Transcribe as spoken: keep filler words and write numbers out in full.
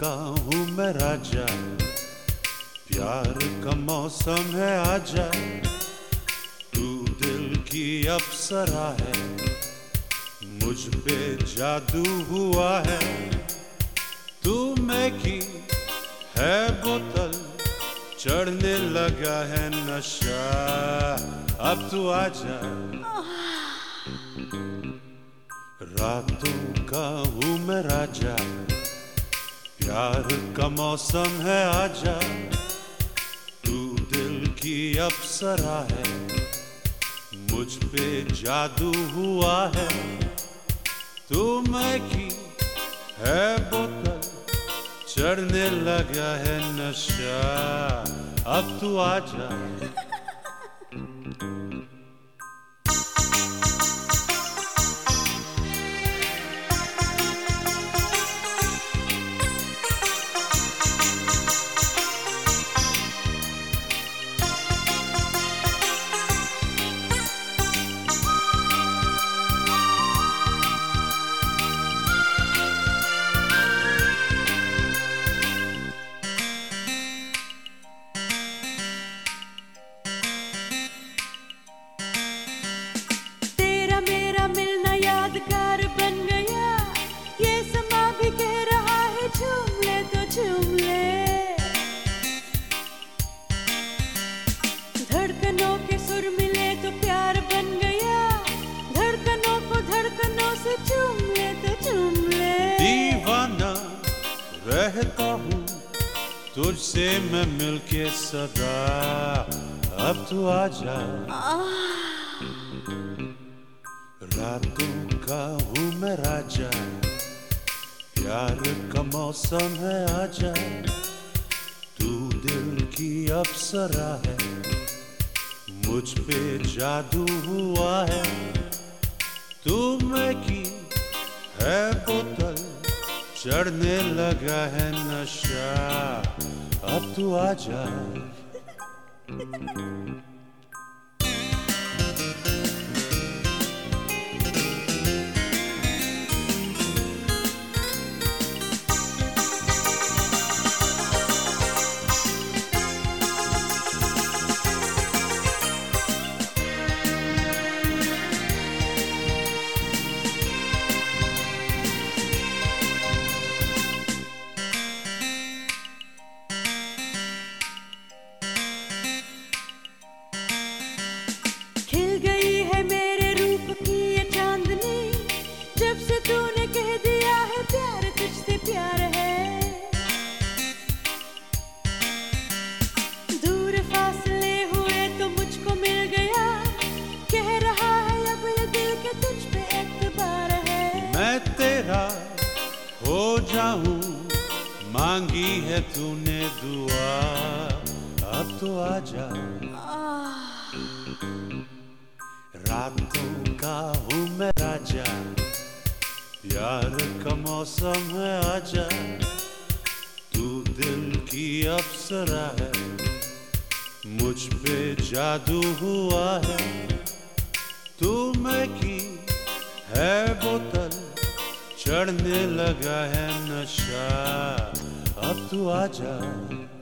का हूँ मैं राजा, प्यार का मौसम है आजा। तू दिल की अप्सरा है, मुझ पे जादू हुआ है। तू मैं की है बोतल, चढ़ने लगा है नशा। अब तू आजा, रातों का हूँ मैं राजा, प्यार का मौसम है आजा। तू दिल की अप्सरा है, मुझ पे जादू हुआ है। तू मैं की है बोतल, चढ़ने लगा है नशा। अब तू आजा। यादगार बन गया, ये समा भी कह रहा है झूम ले तो झूम ले। धड़कनों के सुर मिले तो प्यार बन गया, धड़कनों को धड़कनों से झूम ले तो झूम ले। दीवाना रहता हूँ तुझसे मैं मिलके सदा। अब तू आजा, रातों का हूँ मैं राजा, प्यार का मौसम है आजा। तू दिल की अप्सरा है, मुझ पे जादू हुआ है। तू मैं की है बोतल, चढ़ने लगा है नशा। अब तू आजा। खिल गई है मेरे रूप की ये चांदनी, जब से तूने कह दिया है प्यार तुझसे प्यार है। दूर फासले हुए तो मुझको मिल गया, कह रहा है अब ये दिल के तुझ पे एतबार है। मैं तेरा हो जाऊं, मांगी है तूने दुआ। अब तो आजा, रातों का हूँ मैं राजा, प्यार का मौसम है आजा। तू दिल की अप्सरा है, मुझ पे जादू हुआ है। तू मैं की है बोतल, चढ़ने लगा है नशा। अब तू आजा।